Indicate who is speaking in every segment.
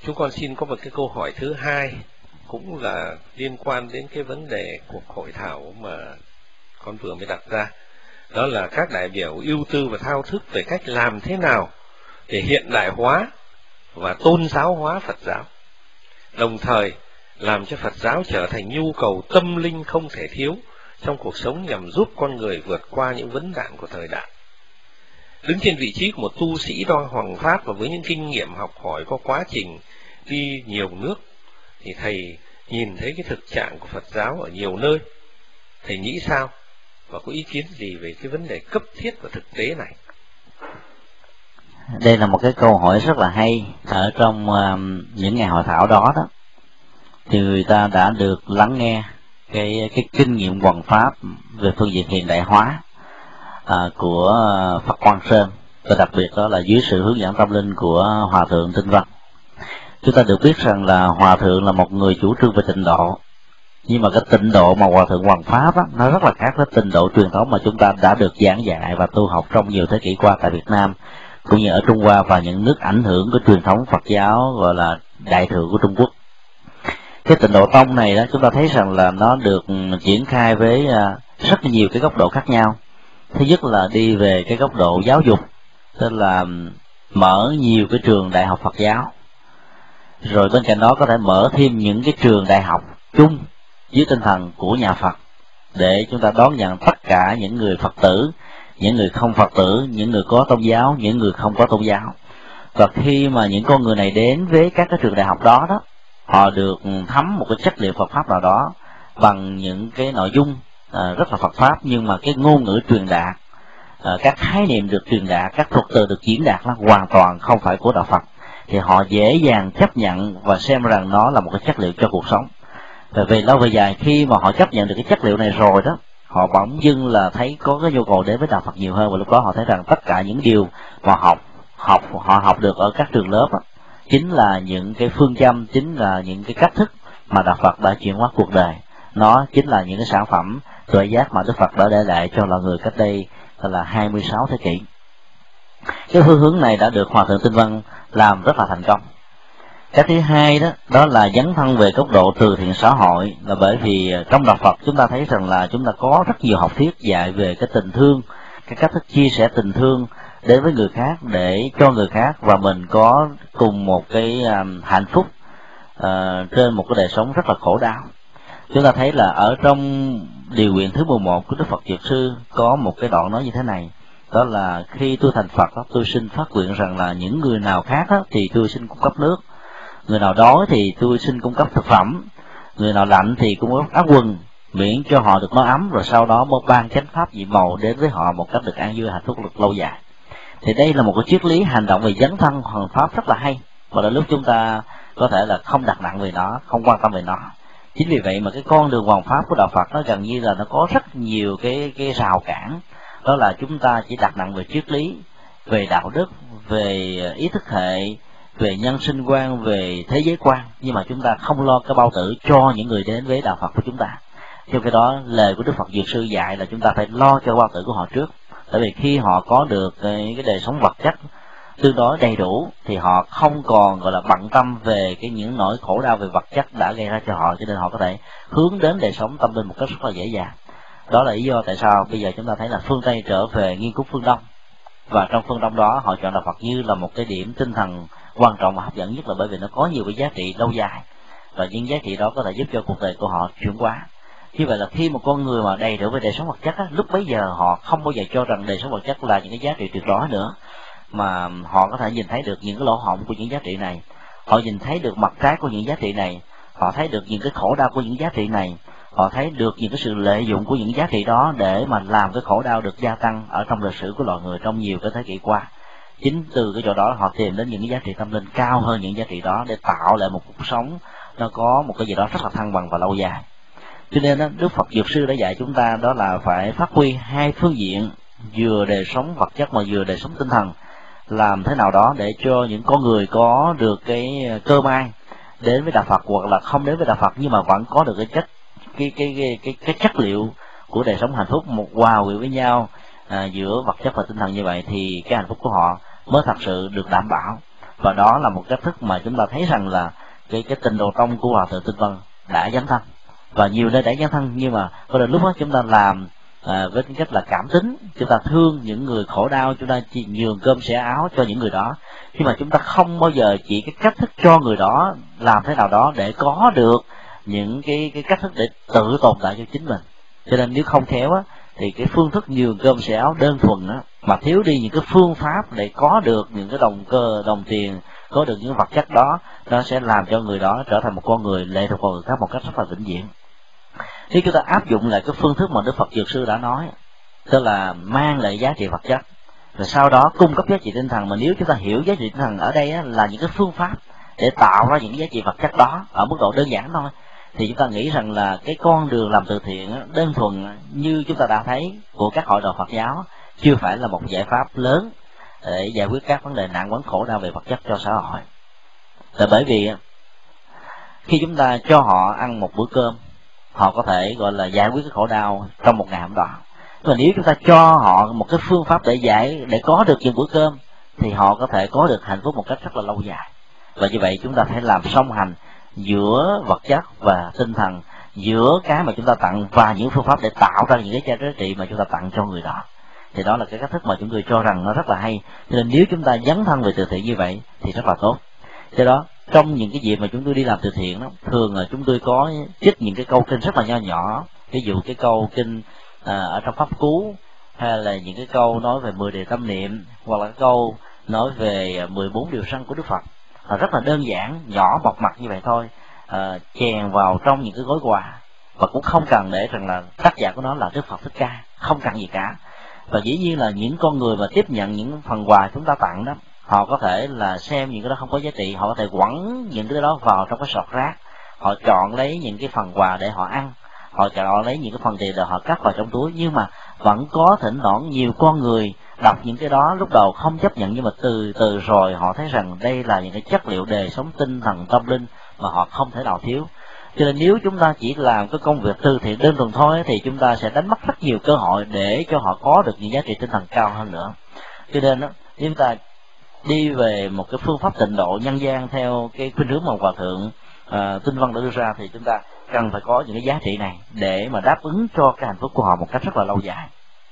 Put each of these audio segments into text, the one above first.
Speaker 1: Chúng con xin có một cái câu hỏi thứ hai, cũng là liên quan đến cái vấn đề cuộc hội thảo mà con vừa mới đặt ra. Đó là các đại biểu ưu tư và thao thức về cách làm thế nào để hiện đại hóa và tôn giáo hóa Phật giáo, đồng thời làm cho Phật giáo trở thành nhu cầu tâm linh không thể thiếu trong cuộc sống, nhằm giúp con người vượt qua những vấn nạn của thời đại. Đứng trên vị trí của một tu sĩ đo hoằng pháp và với những kinh nghiệm học hỏi có quá trình đi nhiều nước, thì thầy nhìn thấy cái thực trạng của Phật giáo ở nhiều nơi. Thầy nghĩ sao và có ý kiến gì về cái vấn đề cấp thiết và thực tế này?
Speaker 2: Đây là một cái câu hỏi rất là hay. Ở trong những ngày hội thảo đó thì người ta đã được lắng nghe cái kinh nghiệm hoằng pháp về phương diện hiện đại hóa của Phật Quang Sơn, và đặc biệt đó là dưới sự hướng dẫn tâm linh của Hòa thượng Tinh Văn. Chúng ta được biết rằng là Hòa thượng là một người chủ trương về tịnh độ, nhưng mà cái tịnh độ mà Hòa thượng hoằng pháp nó rất là khác với tịnh độ truyền thống mà chúng ta đã được giảng dạy và tu học trong nhiều thế kỷ qua tại Việt Nam, cũng như ở Trung Hoa và những nước ảnh hưởng của truyền thống Phật giáo gọi là đại thừa của Trung Quốc. Cái tịnh độ tông này đó, chúng ta thấy rằng là nó được triển khai với rất nhiều cái góc độ khác nhau. Thứ nhất là đi về cái góc độ giáo dục, tức là mở nhiều cái trường đại học Phật giáo, rồi bên cạnh đó có thể mở thêm những cái trường đại học chung dưới tinh thần của nhà Phật, để chúng ta đón nhận tất cả những người Phật tử, những người không Phật tử, những người có tôn giáo, những người không có tôn giáo. Và khi mà những con người này đến với các cái trường đại học đó, họ được thấm một cái chất liệu Phật pháp nào đó bằng những cái nội dung rất là Phật pháp, nhưng mà cái ngôn ngữ truyền đạt, các khái niệm được truyền đạt, các thuật từ được diễn đạt là hoàn toàn không phải của đạo Phật, thì họ dễ dàng chấp nhận và xem rằng nó là một cái chất liệu cho cuộc sống. Và về lâu về dài, khi mà họ chấp nhận được cái chất liệu này rồi đó, họ bỗng dưng là thấy có cái nhu cầu đến với đạo Phật nhiều hơn, và lúc đó họ thấy rằng tất cả những điều mà họ học được ở các trường lớp chính là những cái phương châm, chính là những cái cách thức mà đạo Phật đã chuyển hóa cuộc đời. Nó chính là những cái sản phẩm tuệ giác mà Đức Phật đã để lại cho loài người cách đây là 26 thế kỷ. Cái phương hướng này đã được Hòa thượng Tinh Văn làm rất là thành công. Cái thứ hai đó là dấn thân về góc độ từ thiện xã hội, là bởi vì trong đạo Phật chúng ta thấy rằng là chúng ta có rất nhiều học thuyết dạy về cái tình thương, cái cách thức chia sẻ tình thương đến với người khác để cho người khác và mình có cùng một cái hạnh phúc trên một cái đời sống rất là khổ đau. Chúng ta thấy là ở trong điều nguyện thứ 11 của Đức Phật Dược Sư có một cái đoạn nói như thế này, đó là khi tôi thành Phật tôi xin phát nguyện rằng là những người nào khác thì tôi xin cung cấp nước, người nào đói thì tôi xin cung cấp thực phẩm, người nào lạnh thì cung cấp áo quần, miễn cho họ được nói ấm, rồi sau đó mới ban chánh pháp nhiệm màu đến với họ một cách được an vui hạnh phúc được lâu dài. Thì đây là một cái triết lý hành động về dấn thân hoàn pháp rất là hay, và là lúc chúng ta có thể là không đặt nặng về nó, không quan tâm về nó. Chính vì vậy mà cái con đường hoàn pháp của đạo Phật nó gần như là nó có rất nhiều cái rào cản. Đó là chúng ta chỉ đặt nặng về triết lý, về đạo đức, về ý thức hệ, về nhân sinh quan, về thế giới quan, nhưng mà chúng ta không lo cái bao tử cho những người đến với đạo Phật của chúng ta. Trong cái đó lời của Đức Phật Dược Sư dạy là chúng ta phải lo cho bao tử của họ trước. Tại vì khi họ có được cái đời sống vật chất tương đối đầy đủ thì họ không còn gọi là bận tâm về những nỗi khổ đau về vật chất đã gây ra cho họ, cho nên họ có thể hướng đến đời sống tâm linh một cách rất là dễ dàng. Đó là lý do tại sao bây giờ chúng ta thấy là phương Tây trở về nghiên cứu phương Đông, và trong phương Đông đó họ chọn đạo Phật như là một cái điểm tinh thần quan trọng và hấp dẫn nhất, là bởi vì nó có nhiều cái giá trị lâu dài, và những giá trị đó có thể giúp cho cuộc đời của họ chuyển hóa. Như vậy là khi một con người mà đầy đủ về đời sống vật chất lúc bấy giờ họ không bao giờ cho rằng đời sống vật chất là những cái giá trị tuyệt đối nữa, mà họ có thể nhìn thấy được những cái lỗ hổng của những giá trị này, họ nhìn thấy được mặt trái của những giá trị này, họ thấy được những cái khổ đau của những giá trị này, họ thấy được những cái sự lợi dụng của những giá trị đó để mà làm cái khổ đau được gia tăng ở trong lịch sử của loài người trong nhiều cái thế kỷ qua. Chính từ cái chỗ đó họ tìm đến những cái giá trị tâm linh cao hơn những giá trị đó để tạo lại một cuộc sống nó có một cái gì đó rất là thăng bằng và lâu dài. Cho nên Đức Phật Dược Sư đã dạy chúng ta đó là phải phát huy hai phương diện, vừa đời sống vật chất mà vừa đời sống tinh thần, làm thế nào đó để cho những con người có được cái cơ may đến với đạo Phật, hoặc là không đến với đạo Phật nhưng mà vẫn có được cái chất liệu của đời sống hạnh phúc, một hòa quyện với nhau giữa vật chất và tinh thần. Như vậy thì cái hạnh phúc của họ mới thật sự được đảm bảo. Và đó là một cách thức mà chúng ta thấy rằng là cái Tịnh Độ Tông của Hòa Thượng Tinh Văn đã dấn thân, và nhiều nơi đã dấn thân, nhưng mà có đến lúc đó chúng ta làm với cái cách là cảm tính, chúng ta thương những người khổ đau, chúng ta chỉ nhường cơm sẻ áo cho những người đó, nhưng mà chúng ta không bao giờ chỉ cái cách thức cho người đó làm thế nào đó để có được những cái cách thức để tự tồn tại cho chính mình. Cho nên nếu không khéo á, thì cái phương thức nhường cơm sẻ áo đơn thuần á, mà thiếu đi những cái phương pháp để có được những cái đồng tiền, có được những vật chất đó, nó sẽ làm cho người đó trở thành một con người lệ thuộc vào người khác một cách rất là vĩnh viễn. Nếu chúng ta áp dụng lại cái phương thức mà Đức Phật Dược Sư đã nói, tức là mang lại giá trị vật chất, rồi sau đó cung cấp giá trị tinh thần, mà nếu chúng ta hiểu giá trị tinh thần ở đây á, là những cái phương pháp để tạo ra những giá trị vật chất đó ở mức độ đơn giản thôi, thì chúng ta nghĩ rằng là cái con đường làm từ thiện đơn thuần như chúng ta đã thấy của các hội đoàn Phật giáo chưa phải là một giải pháp lớn để giải quyết các vấn đề nạn vấn khổ đau về vật chất cho xã hội. Là bởi vì khi chúng ta cho họ ăn một bữa cơm, họ có thể gọi là giải quyết cái khổ đau trong một ngày hôm đó. Mà nếu chúng ta cho họ một cái phương pháp để có được những bữa cơm, thì họ có thể có được hạnh phúc một cách rất là lâu dài. Và như vậy chúng ta phải làm song hành giữa vật chất và tinh thần, giữa cái mà chúng ta tặng và những phương pháp để tạo ra những cái giá trị mà chúng ta tặng cho người đó. Thì đó là cái cách thức mà chúng tôi cho rằng nó rất là hay. Cho nên nếu chúng ta dấn thân về từ thiện như vậy thì rất là tốt. Do đó trong những cái dịp mà chúng tôi đi làm từ thiện đó, thường là chúng tôi có trích những cái câu kinh rất là nho nhỏ, ví dụ cái câu kinh ở trong Pháp Cú, hay là những cái câu nói về 10 đề tâm niệm, hoặc là cái câu nói về 14 điều răn của Đức Phật, rất là đơn giản, nhỏ bọc mặt như vậy thôi, chèn vào trong những cái gói quà, và cũng không cần để rằng là tác giả của nó là Đức Phật Thích Ca, không cần gì cả. Và dĩ nhiên là những con người mà tiếp nhận những phần quà chúng ta tặng đó, họ có thể là xem những cái đó không có giá trị, họ có thể quẳng những cái đó vào trong cái sọt rác, họ chọn lấy những cái phần quà để họ ăn, họ chọn lấy những cái phần tiền để họ cất vào trong túi. Nhưng mà vẫn có thỉnh thoảng nhiều con người đọc những cái đó lúc đầu không chấp nhận, nhưng mà từ từ rồi họ thấy rằng đây là những cái chất liệu đời sống tinh thần tâm linh mà họ không thể nào thiếu. Cho nên nếu chúng ta chỉ làm cái công việc từ thiện đơn thuần thôi thì chúng ta sẽ đánh mất rất nhiều cơ hội để cho họ có được những giá trị tinh thần cao hơn nữa. Cho nên đó, nếu chúng ta đi về một cái phương pháp tịnh độ nhân gian theo cái khuynh hướng mà Hòa Thượng Tinh Văn đã đưa ra, thì chúng ta cần phải có những cái giá trị này để mà đáp ứng cho cái hạnh phúc của họ một cách rất là lâu dài.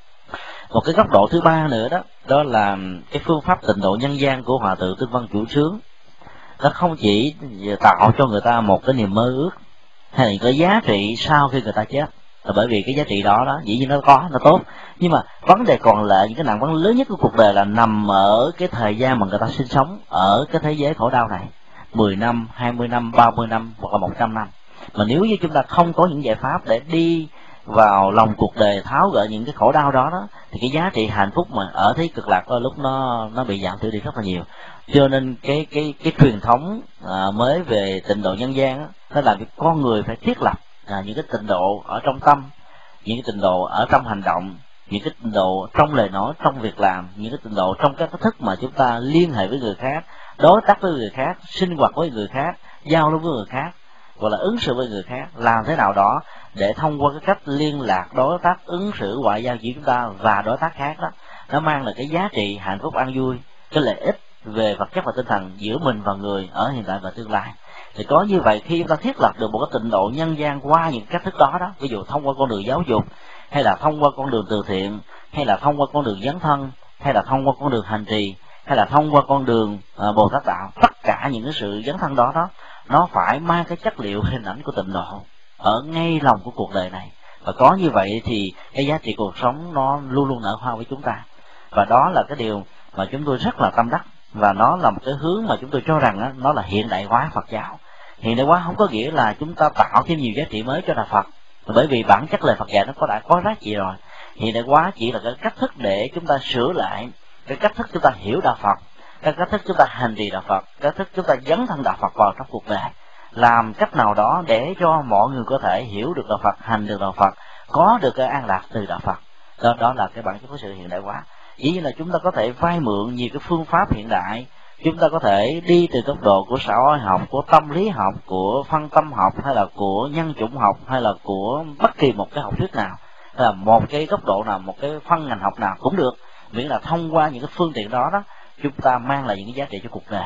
Speaker 2: Một cái góc độ thứ ba nữa đó là cái phương pháp tịnh độ nhân gian của Hòa Thượng Tinh Văn chủ trướng. Nó không chỉ tạo cho người ta một cái niềm mơ ước hay là cái giá trị sau khi người ta chết, là bởi vì cái giá trị đó dĩ nhiên nó có, nó tốt, nhưng mà vấn đề còn lại, những cái nạn vấn lớn nhất của cuộc đời là nằm ở cái thời gian mà người ta sinh sống ở cái thế giới khổ đau này, 10 năm, 20 năm, 30 năm hoặc là 100 năm. Mà nếu như chúng ta không có những giải pháp để đi vào lòng cuộc đời, tháo gỡ những cái khổ đau đó, thì cái giá trị hạnh phúc mà ở thế cực lạc đôi lúc nó bị giảm thiểu đi rất là nhiều. Cho nên cái truyền thống mới về tịnh độ nhân gian nó làm cho con người phải thiết lập những cái tịnh độ ở trong tâm, những cái tịnh độ ở trong hành động, những cái tịnh độ trong lời nói, trong việc làm, những cái tịnh độ trong các cách thức mà chúng ta liên hệ với người khác, đối tác với người khác, sinh hoạt với người khác, giao lưu với người khác, hoặc là ứng xử với người khác, làm thế nào đó để thông qua cái cách liên lạc, đối tác, ứng xử, ngoại giao giữa chúng ta và đối tác khác đó, nó mang lại cái giá trị hạnh phúc an vui, cái lợi ích về vật chất và tinh thần giữa mình và người ở hiện tại và tương lai. Thì có như vậy, khi chúng ta thiết lập được một cái tịnh độ nhân gian qua những cách thức đó, ví dụ thông qua con đường giáo dục, hay là thông qua con đường từ thiện, hay là thông qua con đường dấn thân, hay là thông qua con đường hành trì, hay là thông qua con đường Bồ Tát đạo, tất cả những cái sự dấn thân đó nó phải mang cái chất liệu hình ảnh của tịnh độ ở ngay lòng của cuộc đời này. Và có như vậy thì cái giá trị cuộc sống nó luôn luôn nở hoa với chúng ta. Và đó là cái điều mà chúng tôi rất là tâm đắc, và nó là một cái hướng mà chúng tôi cho rằng nó là hiện đại hóa Phật giáo. Hiện đại hóa không có nghĩa là chúng ta tạo thêm nhiều giá trị mới cho Đạo Phật, bởi vì bản chất lời Phật dạy nó đã có giá trị rồi. Hiện đại hóa chỉ là cái cách thức để chúng ta sửa lại cái cách thức chúng ta hiểu Đạo Phật, cái cách thức chúng ta hành trì Đạo Phật, cách thức chúng ta dấn thân Đạo Phật vào trong cuộc đời, làm cách nào đó để cho mọi người có thể hiểu được Đạo Phật, hành được Đạo Phật, có được cái an lạc từ Đạo Phật. Đó là cái bản chất của sự hiện đại hóa. Chỉ như là chúng ta có thể vay mượn nhiều cái phương pháp hiện đại, chúng ta có thể đi từ góc độ của xã hội học, của tâm lý học, của phân tâm học, hay là của nhân chủng học, hay là của bất kỳ một cái học thuyết nào, hay là một cái góc độ nào, một cái phân ngành học nào cũng được, miễn là thông qua những cái phương tiện đó chúng ta mang lại những cái giá trị cho cuộc đời.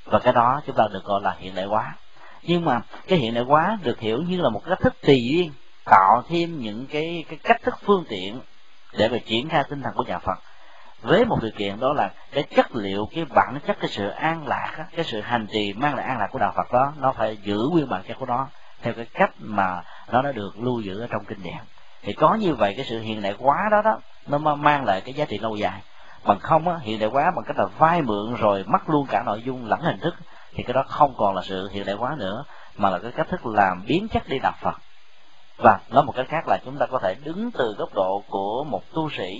Speaker 2: và cái đó chúng ta được gọi là hiện đại hóa. Nhưng mà cái hiện đại hóa được hiểu như là một cách thức tùy duyên, tạo thêm những cái cách thức phương tiện để mà triển khai tinh thần của nhà Phật, với một điều kiện đó là cái chất liệu, cái bản chất, cái sự an lạc, cái sự hành trì mang lại an lạc của đạo Phật đó, nó phải giữ nguyên bản chất của nó theo cái cách mà nó đã được lưu giữ ở trong kinh điển. Thì có như vậy cái sự hiện đại hóa đó nó mới mang lại cái giá trị lâu dài. Bằng không á, hiện đại hóa bằng cách là vay mượn rồi mất luôn cả nội dung lẫn hình thức, thì cái đó không còn là sự hiện đại hóa nữa, mà là cái cách thức làm biến chất đi đạo Phật. Và nói một cách khác là chúng ta có thể đứng từ góc độ của một tu sĩ,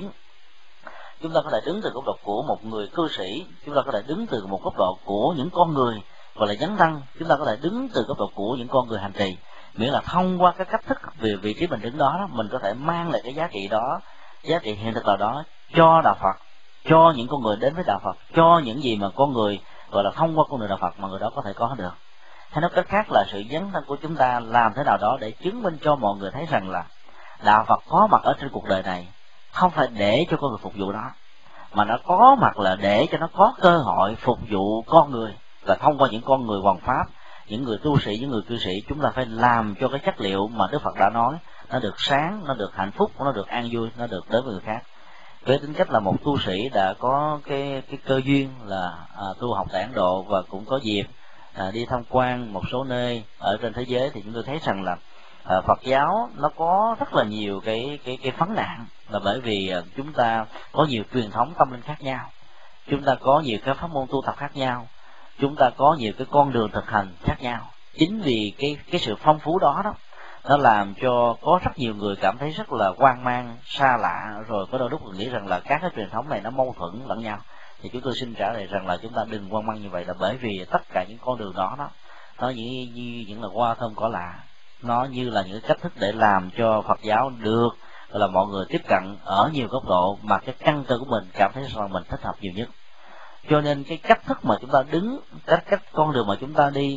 Speaker 2: chúng ta có thể đứng từ góc độ của một người cư sĩ, chúng ta có thể đứng từ một góc độ của những con người gọi là dấn thân, chúng ta có thể đứng từ góc độ của những con người hành trì. Miễn là thông qua cái cách thức về vị trí mình đứng đó, mình có thể mang lại cái giá trị đó, giá trị hiện thực đó cho đạo Phật, cho những con người đến với đạo Phật, cho những gì mà con người gọi là thông qua con đường đạo Phật mà người đó có thể có được. Hay nói cách khác là sự dấn thân của chúng ta làm thế nào đó để chứng minh cho mọi người thấy rằng là đạo Phật có mặt ở trên cuộc đời này không phải để cho con người phục vụ nó, mà nó có mặt là để cho nó có cơ hội phục vụ con người. Và thông qua những con người hoằng pháp, những người tu sĩ, những người cư sĩ, chúng ta phải làm cho cái chất liệu mà Đức Phật đã nói nó được sáng, nó được hạnh phúc, nó được an vui, nó được đến với người khác. Với tính cách là một tu sĩ đã có cái cơ duyên là tu học tại Ấn Độ, và cũng có dịp đi tham quan một số nơi ở trên thế giới, thì chúng tôi thấy rằng là Phật giáo nó có rất là nhiều cái vấn nạn, là bởi vì chúng ta có nhiều truyền thống tâm linh khác nhau, chúng ta có nhiều cái pháp môn tu tập khác nhau, chúng ta có nhiều cái con đường thực hành khác nhau. Chính vì cái sự phong phú đó nó làm cho có rất nhiều người cảm thấy rất là hoang mang, xa lạ, rồi có đôi lúc nghĩ rằng là các cái truyền thống này nó mâu thuẫn lẫn nhau. Thì chúng tôi xin trả lời rằng là chúng ta đừng hoang mang như vậy, là bởi vì tất cả những con đường đó nó như những là hoa thơm cỏ lạ, nó như là những cách thức để làm cho Phật giáo được gọi là mọi người tiếp cận ở nhiều góc độ mà cái căn cơ của mình cảm thấy rằng mình thích hợp nhiều nhất. Cho nên cái cách thức mà chúng ta đứng, cách con đường mà chúng ta đi,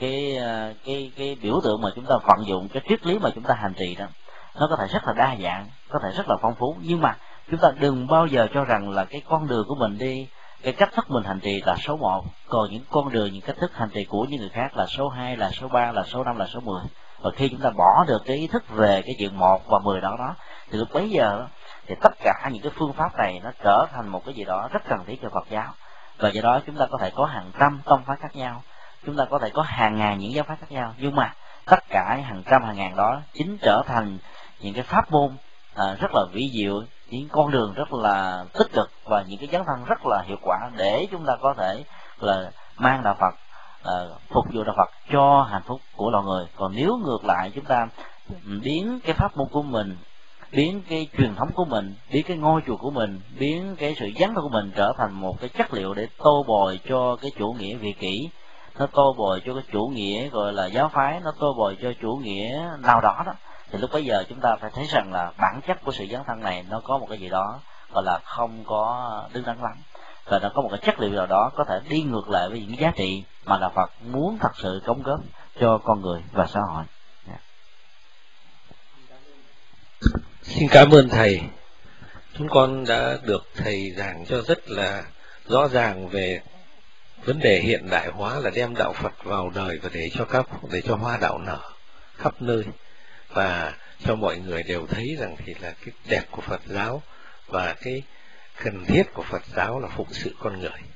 Speaker 2: cái biểu tượng mà chúng ta vận dụng, cái triết lý mà chúng ta hành trì đó, nó có thể rất là đa dạng, có thể rất là phong phú, nhưng mà chúng ta đừng bao giờ cho rằng là cái con đường của mình đi, cái cách thức mình hành trì là số 1, còn những con đường, những cách thức hành trì của những người khác là số 2, là số 3, là số 5, là số 10. Và khi chúng ta bỏ được cái ý thức về cái chuyện 1 và 10 đó thì lúc bấy giờ thì tất cả những cái phương pháp này nó trở thành một cái gì đó rất cần thiết cho Phật giáo. Và do đó chúng ta có thể có hàng trăm tông phái khác nhau, chúng ta có thể có hàng ngàn những giáo phái khác nhau, nhưng mà tất cả hàng trăm hàng ngàn đó chính trở thành những cái pháp môn rất là vĩ diệu, những con đường rất là tích cực và những cái dấn thân rất là hiệu quả để chúng ta có thể là mang đạo Phật, phục vụ đạo Phật cho hạnh phúc của loài người. Còn nếu ngược lại chúng ta biến cái pháp môn của mình, biến cái truyền thống của mình, biến cái ngôi chùa của mình, biến cái sự dấn thân của mình trở thành một cái chất liệu để tô bồi cho cái chủ nghĩa vị kỷ, nó tô bồi cho cái chủ nghĩa gọi là giáo phái, nó tô bồi cho chủ nghĩa nào đó thì lúc bấy giờ chúng ta phải thấy rằng là bản chất của sự dấn thân này nó có một cái gì đó gọi là không có đứng đắn lắm, và nó có một cái chất liệu nào đó có thể đi ngược lại với những giá trị mà đạo Phật muốn thật sự đóng góp cho con người và xã hội.
Speaker 1: Xin cảm ơn thầy. Chúng con đã được thầy giảng cho rất là rõ ràng về vấn đề hiện đại hóa, là đem đạo Phật vào đời và để cho hoa đạo nở khắp nơi, và cho mọi người đều thấy rằng thì là cái đẹp của Phật giáo và cái cần thiết của Phật giáo là phụng sự con người.